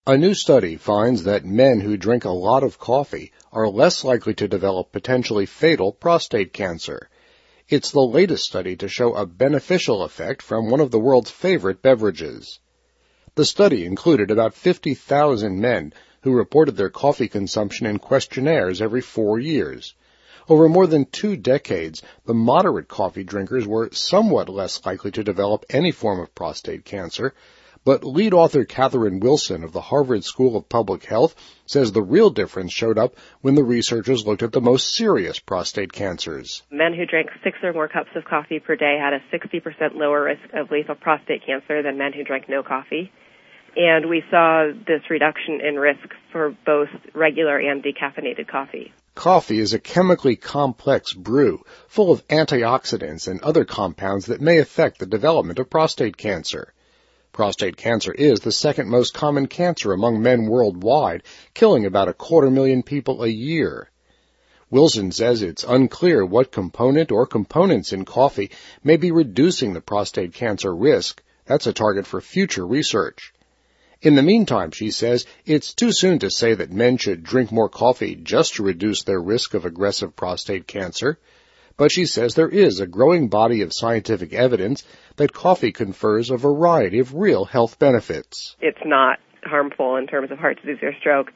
A new study finds that men who drink a lot of coffee are less likely to develop potentially fatal prostate cancer. It's the latest study to show a beneficial effect from one of the world's favorite beverages. The study included about 50,000 men who reported their coffee consumption in questionnaires every 4 years. Over more than 2 decades, the moderate coffee drinkers were somewhat less likely to develop any form of prostate cancer, but lead author Catherine Wilson of the Harvard School of Public Health says the real difference showed up when the researchers looked at the most serious prostate cancers. Men who drank 6 or more cups of coffee per day had a 60% lower risk of lethal prostate cancer than men who drank no coffee. And we saw this reduction in risk for both regular and decaffeinated coffee. Coffee is a chemically complex brew full of antioxidants and other compounds that may affect the development of prostate cancer. Prostate cancer is the second most common cancer among men worldwide, killing about 250,000 people a year. Wilson says it's unclear what component or components in coffee may be reducing the prostate cancer risk. That's a target for future research. In the meantime, she says, it's too soon to say that men should drink more coffee just to reduce their risk of aggressive prostate cancer. But she says there is a growing body of scientific evidence that coffee confers a variety of real health benefits. It's not harmful in terms of heart disease or stroke,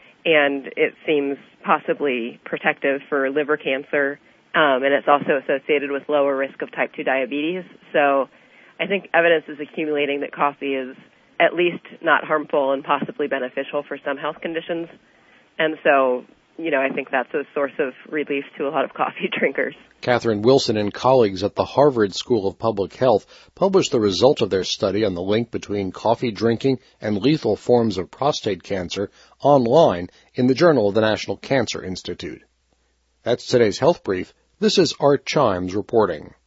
and it seems possibly protective for liver cancer, and it's also associated with lower risk of type 2 diabetes. So I think evidence is accumulating that coffee is at least not harmful and possibly beneficial for some health conditions. And so, I think that's a source of relief to a lot of coffee drinkers. Catherine Wilson and colleagues at the Harvard School of Public Health published the result of their study on the link between coffee drinking and lethal forms of prostate cancer online in the Journal of the National Cancer Institute. That's today's Health Brief. This is Art Chimes reporting.